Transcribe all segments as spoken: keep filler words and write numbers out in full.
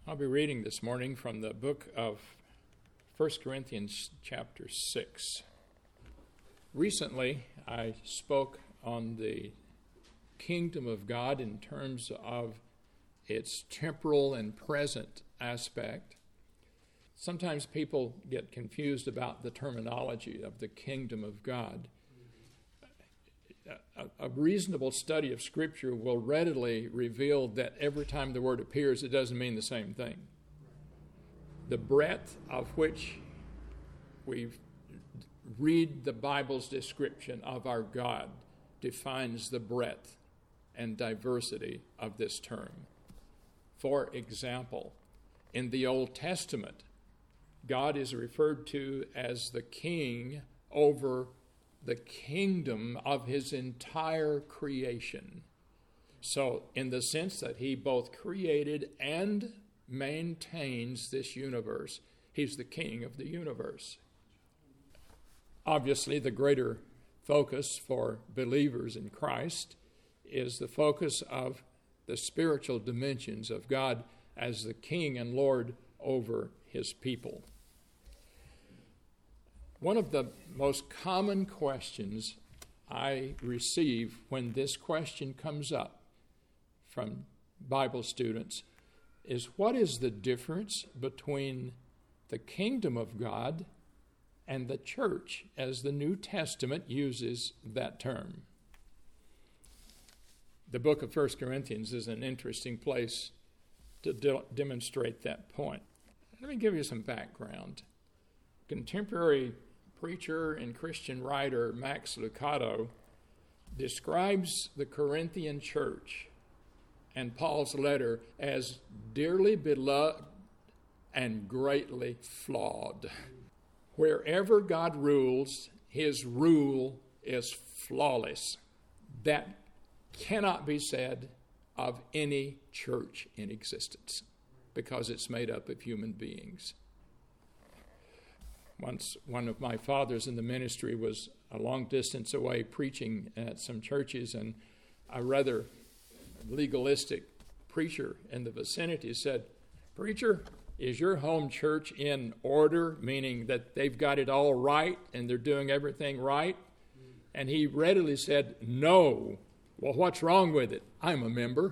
I'll be reading this morning from the book of First Corinthians chapter six. Recently, I spoke on the kingdom of God in terms of its temporal and present aspect. Sometimes people get confused about the terminology of the kingdom of God. A, a reasonable study of Scripture will readily reveal that every time the word appears, it doesn't mean the same thing. The breadth of which we read the Bible's description of our God defines the breadth and diversity of this term. For example, in the Old Testament, God is referred to as the king over the kingdom of his entire creation. So, in the sense that he both created and maintains this universe, he's the king of the universe. Obviously, the greater focus for believers in Christ is the focus of the spiritual dimensions of God as the King and Lord over his people. One of the most common questions I receive when this question comes up from Bible students is, what is the difference between the kingdom of God and the church, as the New Testament uses that term? The book of First Corinthians is an interesting place to de- demonstrate that point. Let me give you some background. Contemporary preacher and Christian writer Max Lucado describes the Corinthian church and Paul's letter as dearly beloved and greatly flawed. Wherever God rules, his rule is flawless. That cannot be said of any church in existence because it's made up of human beings. Once one of my fathers in the ministry was a long distance away preaching at some churches, and a rather legalistic preacher in the vicinity said, "Preacher, is your home church in order?" Meaning that they've got it all right and they're doing everything right. And he readily said, "No." "Well, what's wrong with it?" "I'm a member."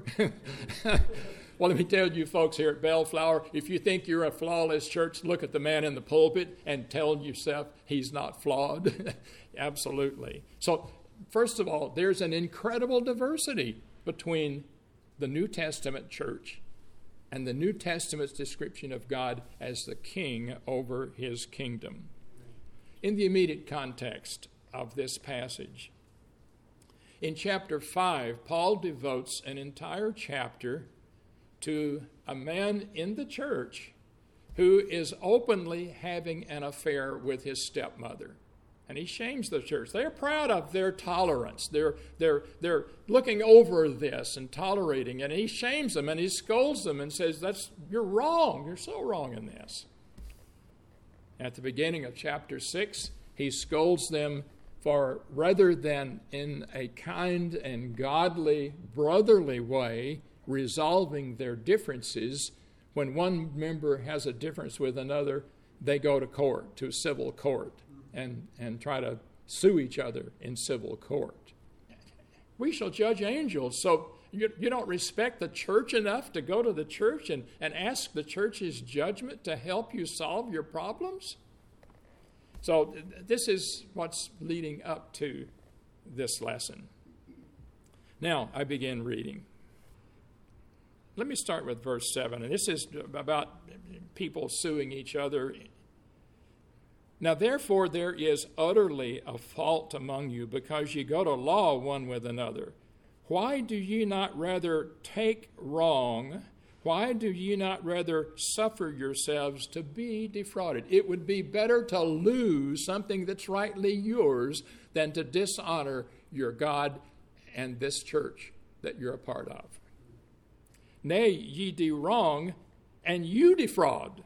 Well, let me tell you folks here at Bellflower, if you think you're a flawless church, look at the man in the pulpit and tell yourself he's not flawed. Absolutely. So, first of all, there's an incredible diversity between the New Testament church and the New Testament's description of God as the king over his kingdom. In the immediate context of this passage, in chapter five, Paul devotes an entire chapter to a man in the church who is openly having an affair with his stepmother. And he shames the church. They're proud of their tolerance. They're, they're, they're looking over this and tolerating it. And he shames them and he scolds them and says, "That's you're wrong. You're so wrong in this." At the beginning of chapter six, he scolds them for, rather than in a kind and godly, brotherly way, resolving their differences, when one member has a difference with another, they go to court, to civil court, and, and try to sue each other in civil court. We shall judge angels. So you, you don't respect the church enough to go to the church and, and ask the church's judgment to help you solve your problems? So th- this is what's leading up to this lesson. Now I begin reading. Let me start with verse seven, and this is about people suing each other. "Now therefore there is utterly a fault among you, because ye go to law one with another. Why do ye not rather take wrong? Why do ye not rather suffer yourselves to be defrauded?" It would be better to lose something that's rightly yours than to dishonor your God and this church that you're a part of. "Nay, ye do wrong, and you defraud,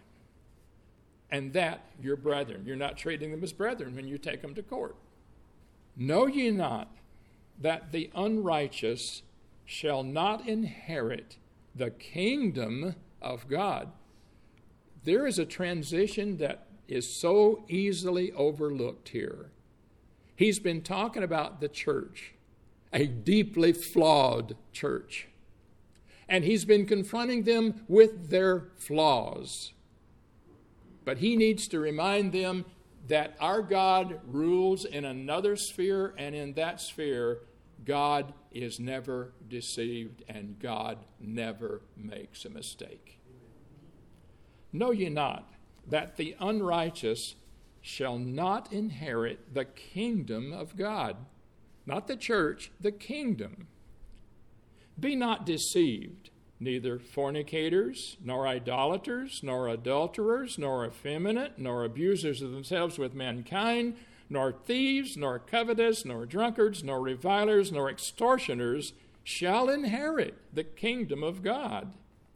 and that your brethren." You're not treating them as brethren when you take them to court. "Know ye not that the unrighteous shall not inherit the kingdom of God. There is a transition that is so easily overlooked here. He's been talking about the church, a deeply flawed church. And he's been confronting them with their flaws. But he needs to remind them that our God rules in another sphere, and in that sphere, God is never deceived and God never makes a mistake. Know ye not that the unrighteous shall not inherit the kingdom of God? Not the church, the kingdom. Be not deceived, neither fornicators, nor idolaters, nor adulterers, nor effeminate, nor abusers of themselves with mankind, nor thieves, nor covetous, nor drunkards, nor revilers, nor extortioners shall inherit the kingdom of God.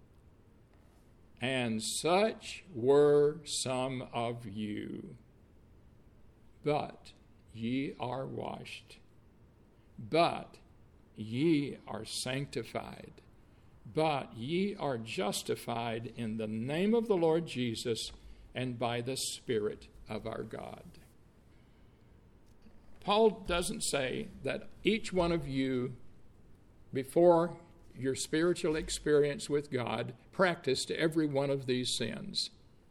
And such were some of you. But ye are washed, but ye are sanctified, but ye are justified in the name of the Lord Jesus and by the Spirit of our God. Paul doesn't say that each one of you, before your spiritual experience with God, practiced every one of these sins.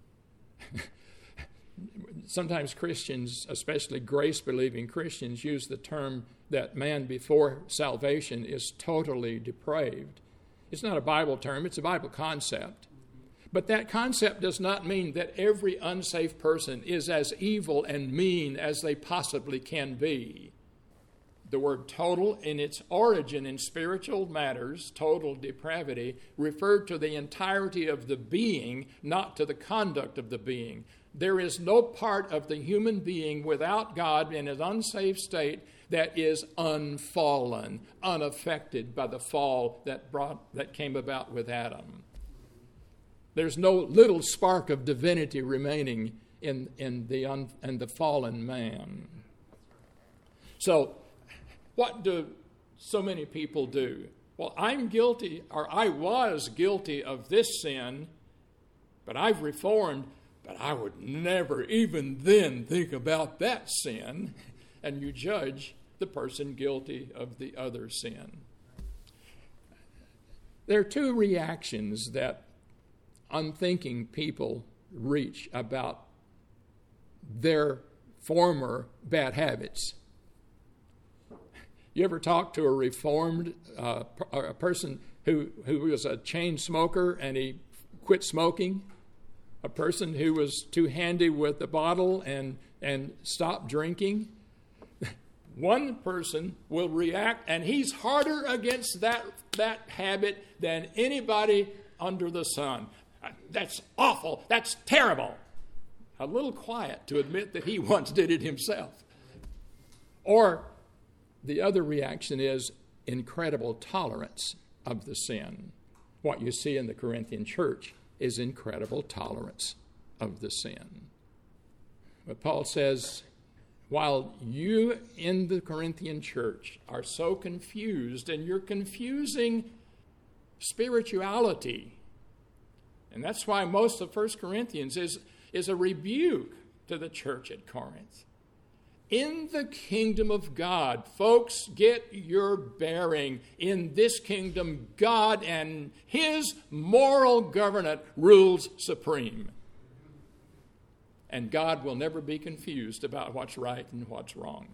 Sometimes Christians, especially grace-believing Christians, use the term that man before salvation is totally depraved. It's not a Bible term, it's a Bible concept. But that concept does not mean that every unsafe person is as evil and mean as they possibly can be. The word total, in its origin in spiritual matters, total depravity, referred to the entirety of the being, not to the conduct of the being. There is no part of the human being without God in an unsaved state that is unfallen, unaffected by the fall that brought that came about with Adam. There's no little spark of divinity remaining in, in, the, un, in the fallen man. So, what do so many people do? Well, I'm guilty, or I was guilty of this sin, but I've reformed, but I would never even then think about that sin. And you judge the person guilty of the other sin. There are two reactions that unthinking people reach about their former bad habits. You ever talk to a reformed uh, a person who, who was a chain smoker and he quit smoking? A person who was too handy with the bottle and, and stopped drinking? One person will react, and he's harder against that, that habit than anybody under the sun. That's awful. That's terrible. A little quiet to admit that he once did it himself. Or the other reaction is incredible tolerance of the sin. What you see in the Corinthian church is incredible tolerance of the sin. But Paul says, while you in the Corinthian church are so confused, and you're confusing spirituality, and that's why most of First Corinthians is, is a rebuke to the church at Corinth. In the kingdom of God, folks, get your bearing. In this kingdom, God and his moral government rules supreme. And God will never be confused about what's right and what's wrong.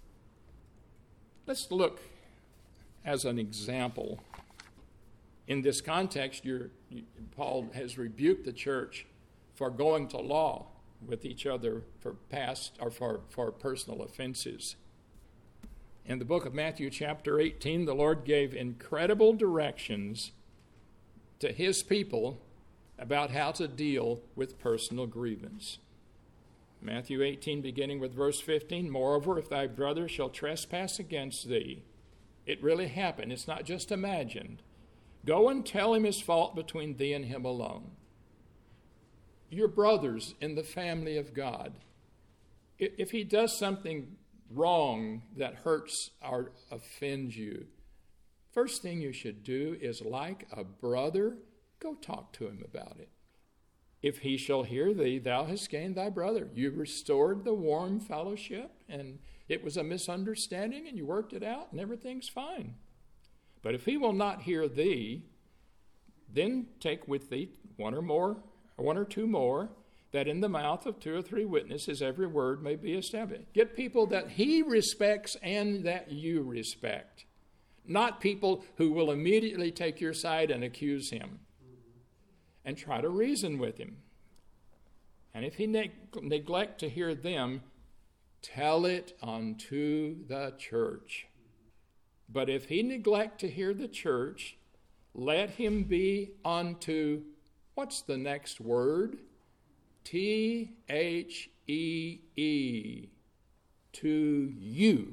Let's look as an example. In this context, you're, you, Paul has rebuked the church for going to law with each other for past or for, for personal offenses. In the book of Matthew chapter eighteen, the Lord gave incredible directions to his people about how to deal with personal grievance. Matthew eighteen, beginning with verse fifteen, moreover, if thy brother shall trespass against thee, it really happened, it's not just imagined, go and tell him his fault between thee and him alone. Your brothers in the family of God, if he does something wrong that hurts or offends you, first thing you should do is, like a brother, Go talk to him about it. If he shall hear thee, thou hast gained thy brother. You restored the warm fellowship, and it was a misunderstanding, and you worked it out, and everything's fine. But if he will not hear thee, then take with thee one or more, or one or two more, that in the mouth of two or three witnesses every word may be established. Get people that he respects and that you respect, not people who will immediately take your side and accuse him. And try to reason with him. And if he neg- neglect to hear them, tell it unto the church. But if he neglect to hear the church, let him be unto, what's the next word? T H E E, to you,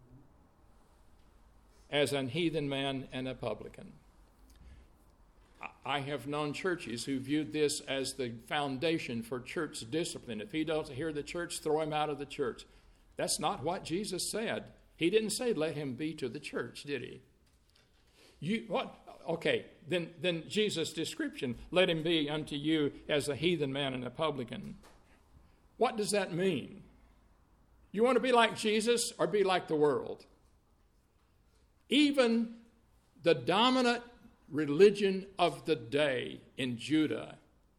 as an heathen man and a publican. I have known churches who viewed this as the foundation for church discipline. If he doesn't hear the church, throw him out of the church. That's not what Jesus said. He didn't say, let him be to the church, did he? You what? Okay, then, then Jesus' description, let him be unto you as a heathen man and a publican. What does that mean? You want to be like Jesus or be like the world? Even the dominant religion of the day in Judah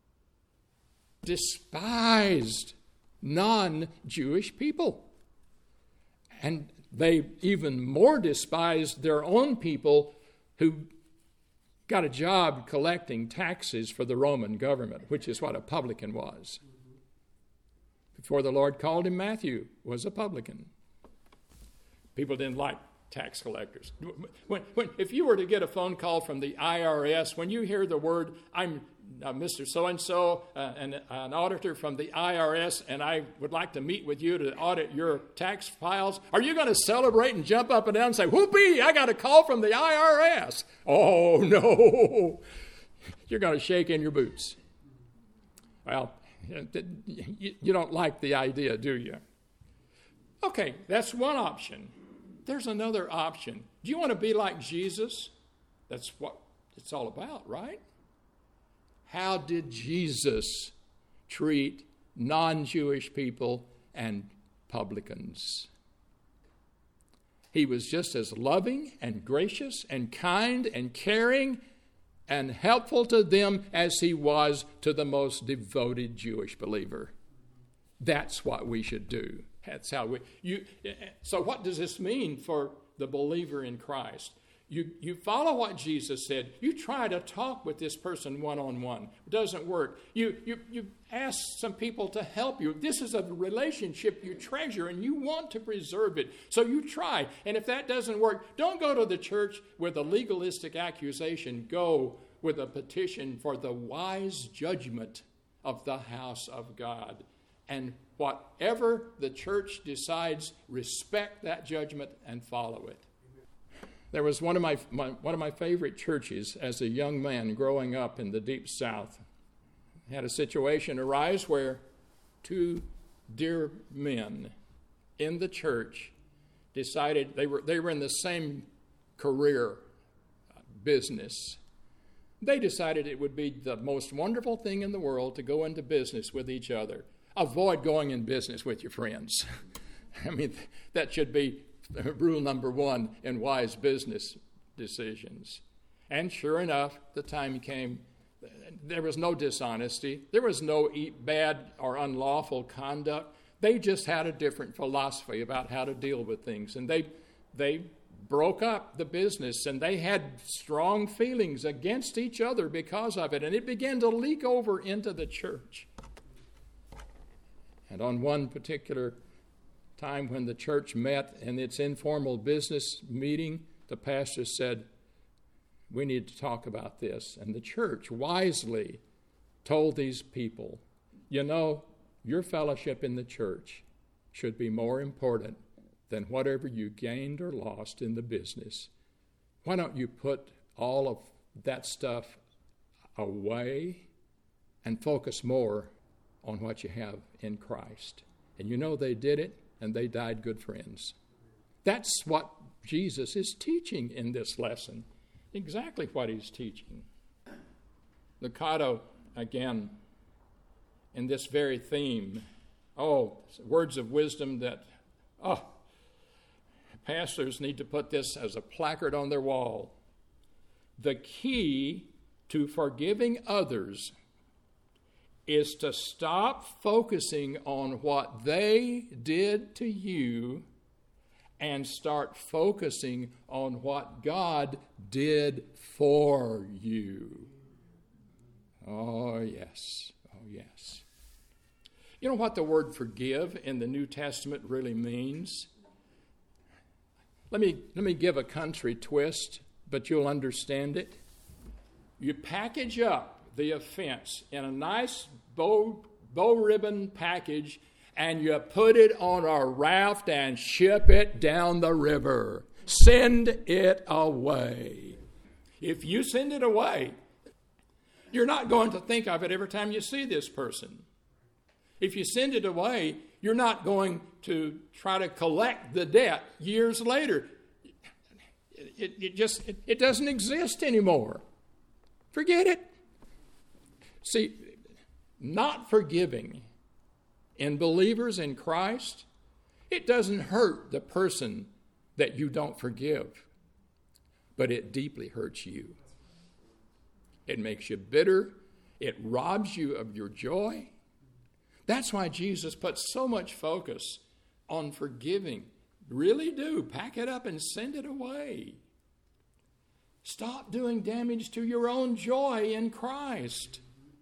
despised non-Jewish people. And they even more despised their own people who got a job collecting taxes for the Roman government, which is what a publican was. Before the Lord called him, Matthew was a publican. People didn't like tax collectors. When, when, if you were to get a phone call from the I R S, when you hear the word, I'm uh, Mister So-and-so, uh, an, an auditor from the I R S, and I would like to meet with you to audit your tax files, are you going to celebrate and jump up and down and say, whoopee, I got a call from the I R S? Oh, no. You're going to shake in your boots. Well, you don't like the idea, do you? Okay, that's one option. There's another option. Do you want to be like Jesus? That's what it's all about, right? How did Jesus treat non-Jewish people and publicans? He was just as loving and gracious and kind and caring and helpful to them as he was to the most devoted Jewish believer. That's what we should do. That's how we. You. So what does this mean for the believer in Christ? You you follow what Jesus said. You try to talk with this person one-on-one. It doesn't work. You, you, you ask some people to help you. This is a relationship you treasure and you want to preserve it. So you try. And if that doesn't work, don't go to the church with a legalistic accusation. Go with a petition for the wise judgment of the house of God. And whatever the church decides, respect that judgment and follow it. There was one of my, my one of my favorite churches as a young man growing up in the Deep South. Had a situation arise where two dear men in the church decided they were they were in the same career business. They decided it would be the most wonderful thing in the world to go into business with each other. Avoid going in business with your friends. I mean, that should be rule number one in wise business decisions. And sure enough, the time came. There was no dishonesty. There was no bad or unlawful conduct. They just had a different philosophy about how to deal with things. And they they broke up the business, and they had strong feelings against each other because of it. And it began to leak over into the church. And on one particular time when the church met in its informal business meeting, the pastor said, we need to talk about this. And the church wisely told these people, you know, your fellowship in the church should be more important than whatever you gained or lost in the business. Why don't you put all of that stuff away and focus more on what you have in Christ? And you know they did it, and they died good friends. That's what Jesus is teaching in this lesson. Exactly what he's teaching. Lucado, again, in this very theme. Oh, words of wisdom that, oh, pastors need to put this as a placard on their wall. The key to forgiving others is to stop focusing on what they did to you and start focusing on what God did for you. Oh, yes. Oh, yes. You know what the word forgive in the New Testament really means? Let me, let me give a country twist, but you'll understand it. You package up the offense in a nice bow, bow ribbon package, and you put it on a raft and ship it down the river. Send it away. If you send it away, you're not going to think of it every time you see this person. If you send it away, you're not going to try to collect the debt years later. It, it just it, it doesn't exist anymore. Forget it. See, not forgiving in believers in Christ, it doesn't hurt the person that you don't forgive, but it deeply hurts you. It makes you bitter. It robs you of your joy. That's why Jesus puts so much focus on forgiving. Really do. Pack it up and send it away. Stop doing damage to your own joy in Christ.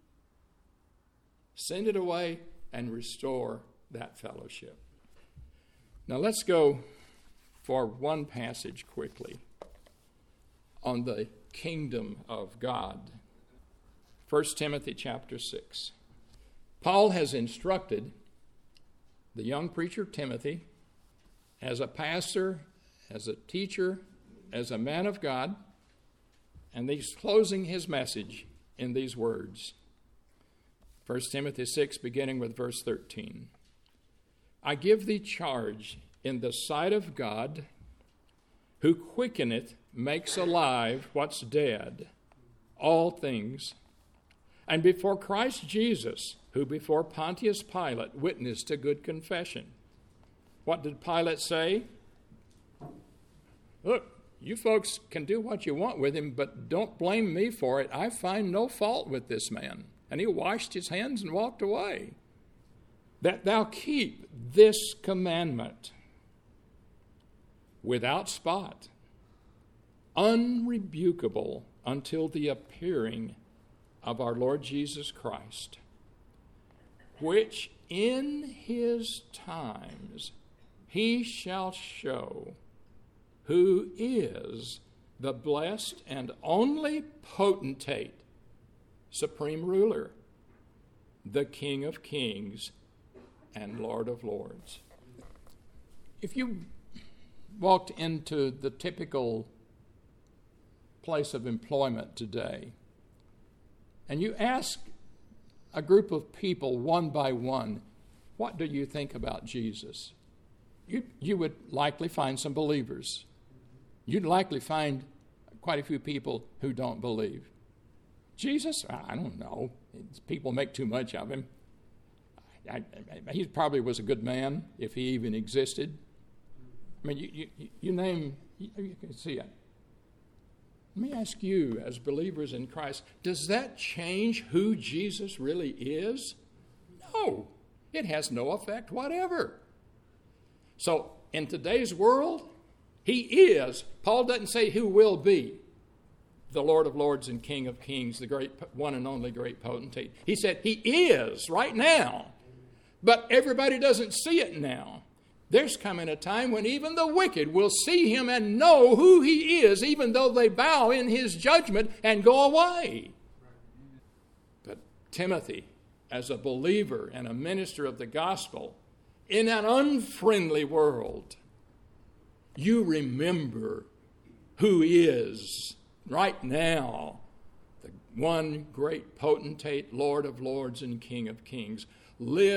Send it away and restore that fellowship. Now let's go for one passage quickly on the kingdom of God. First Timothy chapter six. Paul has instructed the young preacher Timothy as a pastor, as a teacher, as a man of God, and he's closing his message in these words. First Timothy six, beginning with verse thirteen. I give thee charge in the sight of God, who quickeneth, makes alive what's dead, all things, and before Christ Jesus, who before Pontius Pilate witnessed a good confession. What did Pilate say? Look, you folks can do what you want with him, but don't blame me for it. I find no fault with this man. And he washed his hands and walked away. That thou keep this commandment without spot, unrebukable until the appearing of our Lord Jesus Christ, which in his times he shall show who is the blessed and only potentate, supreme ruler, the King of kings and Lord of lords. If you walked into the typical place of employment today and you ask a group of people one by one, what do you think about Jesus? You, you would likely find some believers. You'd likely find quite a few people who don't believe. Jesus? I don't know. People make too much of him. I, I, he probably was a good man if he even existed. I mean, you, you, you name, you, you can see it. Let me ask you, as believers in Christ, does that change who Jesus really is? No. It has no effect whatever. So, in today's world, he is. Paul doesn't say who will be the Lord of lords and King of kings, the great one and only great potentate. He said he is right now. But everybody doesn't see it now. There's coming a time when even the wicked will see him and know who he is, even though they bow in his judgment and go away. But Timothy, as a believer and a minister of the gospel, in an unfriendly world, you remember who is right now the one great potentate, Lord of lords and King of kings. Live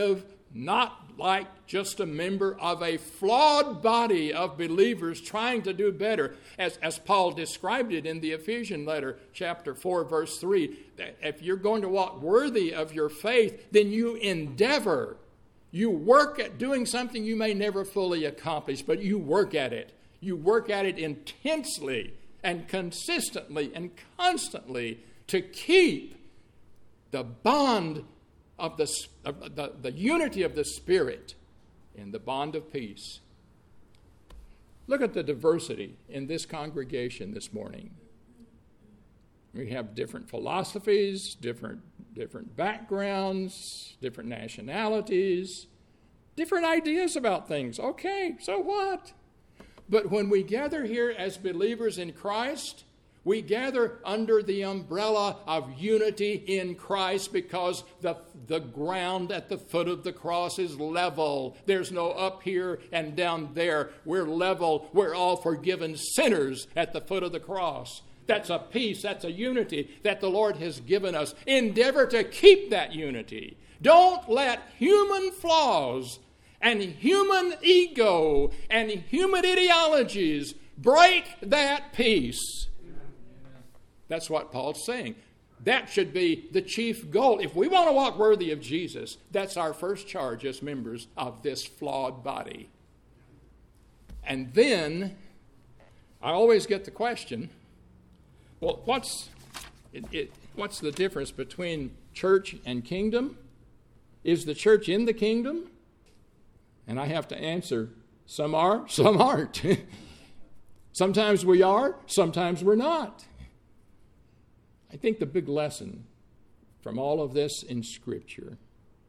not like just a member of a flawed body of believers trying to do better, as, as Paul described it in the Ephesian letter, chapter four, verse three. If you're going to walk worthy of your faith, then you endeavor. You work at doing something you may never fully accomplish, but you work at it. You work at it intensely and consistently and constantly to keep the bond of the, of the, the unity of the Spirit in the bond of peace. Look at the diversity in this congregation this morning. We have different philosophies, different, different backgrounds, different nationalities, different ideas about things. Okay, so what? But when we gather here as believers in Christ, we gather under the umbrella of unity in Christ because the, the ground at the foot of the cross is level. There's no up here and down there. We're level. We're all forgiven sinners at the foot of the cross. That's a peace. That's a unity that the Lord has given us. Endeavor to keep that unity. Don't let human flaws and human ego and human ideologies break that peace. That's what Paul's saying. That should be the chief goal. If we want to walk worthy of Jesus, that's our first charge as members of this flawed body. And then I always get the question, well, what's it, it, what's the difference between church and kingdom? Is the church in the kingdom? And I have to answer, some are, some aren't. Sometimes we are, sometimes we're not. I think the big lesson from all of this in Scripture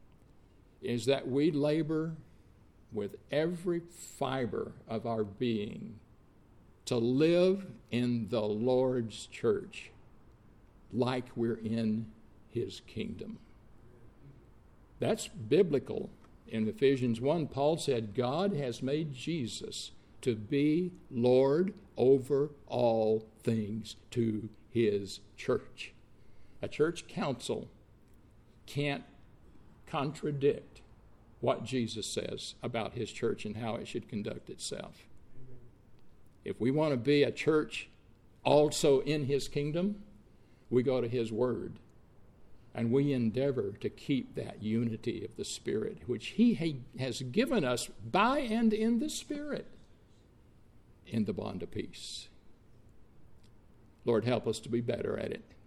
is that we labor with every fiber of our being to live in the Lord's church like we're in His kingdom. That's biblical. In Ephesians one, Paul said, God has made Jesus to be Lord over all things to His church. A church council can't contradict what Jesus says about His church and how it should conduct itself. If we want to be a church also in His kingdom, we go to His Word. And we endeavor to keep that unity of the Spirit, which He has given us by and in the Spirit, in the bond of peace. Lord, help us to be better at it.